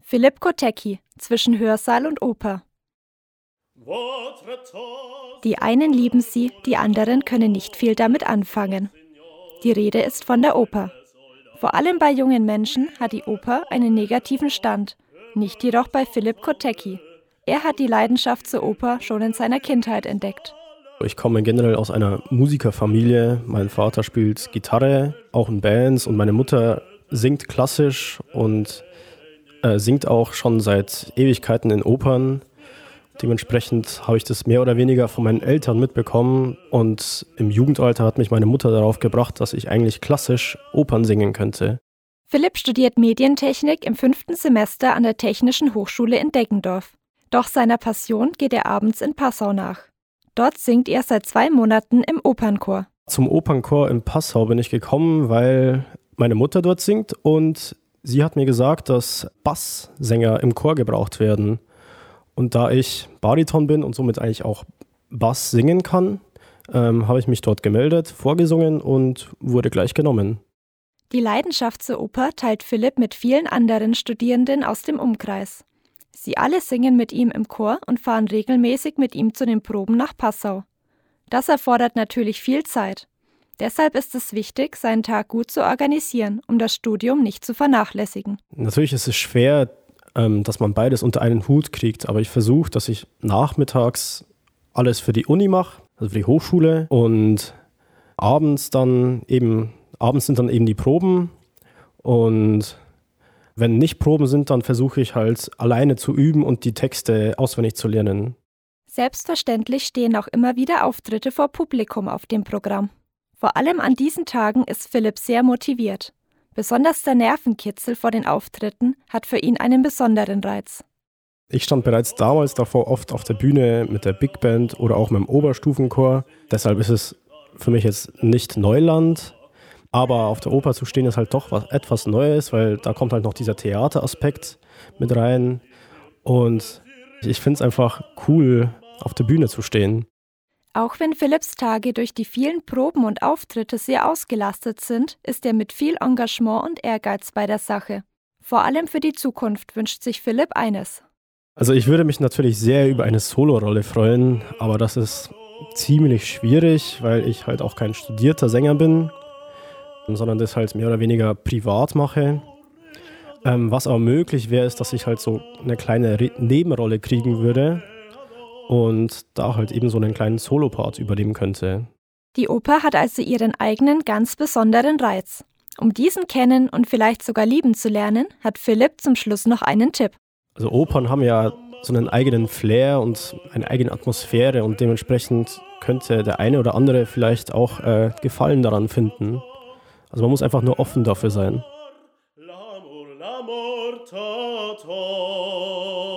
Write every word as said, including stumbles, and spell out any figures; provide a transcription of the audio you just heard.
Philipp Kotecki, zwischen Hörsaal und Oper. Die einen lieben sie, die anderen können nicht viel damit anfangen. Die Rede ist von der Oper. Vor allem bei jungen Menschen hat die Oper einen negativen Stand, nicht jedoch bei Philipp Kotecki. Er hat die Leidenschaft zur Oper schon in seiner Kindheit entdeckt. Ich komme generell aus einer Musikerfamilie. Mein Vater spielt Gitarre, auch in Bands, und meine Mutter singt klassisch und äh, singt auch schon seit Ewigkeiten in Opern. Dementsprechend habe ich das mehr oder weniger von meinen Eltern mitbekommen, und im Jugendalter hat mich meine Mutter darauf gebracht, dass ich eigentlich klassisch Opern singen könnte. Philipp studiert Medientechnik im fünften Semester an der Technischen Hochschule in Deggendorf. Doch seiner Passion geht er abends in Passau nach. Dort singt er seit zwei Monaten im Opernchor. Zum Opernchor in Passau bin ich gekommen, weil meine Mutter dort singt, und sie hat mir gesagt, dass Basssänger im Chor gebraucht werden. Und da ich Bariton bin und somit eigentlich auch Bass singen kann, ähm, habe ich mich dort gemeldet, vorgesungen und wurde gleich genommen. Die Leidenschaft zur Oper teilt Philipp mit vielen anderen Studierenden aus dem Umkreis. Sie alle singen mit ihm im Chor und fahren regelmäßig mit ihm zu den Proben nach Passau. Das erfordert natürlich viel Zeit. Deshalb ist es wichtig, seinen Tag gut zu organisieren, um das Studium nicht zu vernachlässigen. Natürlich ist es schwer, dass man beides unter einen Hut kriegt. Aber ich versuche, dass ich nachmittags alles für die Uni mache, also für die Hochschule, und abends dann eben, abends sind dann eben die Proben, und wenn nicht Proben sind, dann versuche ich halt alleine zu üben und die Texte auswendig zu lernen. Selbstverständlich stehen auch immer wieder Auftritte vor Publikum auf dem Programm. Vor allem an diesen Tagen ist Philipp sehr motiviert. Besonders der Nervenkitzel vor den Auftritten hat für ihn einen besonderen Reiz. Ich stand bereits damals davor oft auf der Bühne mit der Big Band oder auch mit dem Oberstufenchor. Deshalb ist es für mich jetzt nicht Neuland. Aber auf der Oper zu stehen ist halt doch was, etwas Neues, weil da kommt halt noch dieser Theateraspekt mit rein. Und ich finde es einfach cool, auf der Bühne zu stehen. Auch wenn Philipps Tage durch die vielen Proben und Auftritte sehr ausgelastet sind, ist er mit viel Engagement und Ehrgeiz bei der Sache. Vor allem für die Zukunft wünscht sich Philipp eines. Also ich würde mich natürlich sehr über eine Solorolle freuen, aber das ist ziemlich schwierig, weil ich halt auch kein studierter Sänger bin, sondern das halt mehr oder weniger privat mache. Ähm, was aber möglich wäre, ist, dass ich halt so eine kleine Re- Nebenrolle kriegen würde und da halt eben so einen kleinen Solopart übernehmen könnte. Die Oper hat also ihren eigenen, ganz besonderen Reiz. Um diesen kennen und vielleicht sogar lieben zu lernen, hat Philipp zum Schluss noch einen Tipp. Also Opern haben ja so einen eigenen Flair und eine eigene Atmosphäre, und dementsprechend könnte der eine oder andere vielleicht auch äh, Gefallen daran finden. Also man muss einfach nur offen dafür sein. L'amor, l'amor, ta, ta.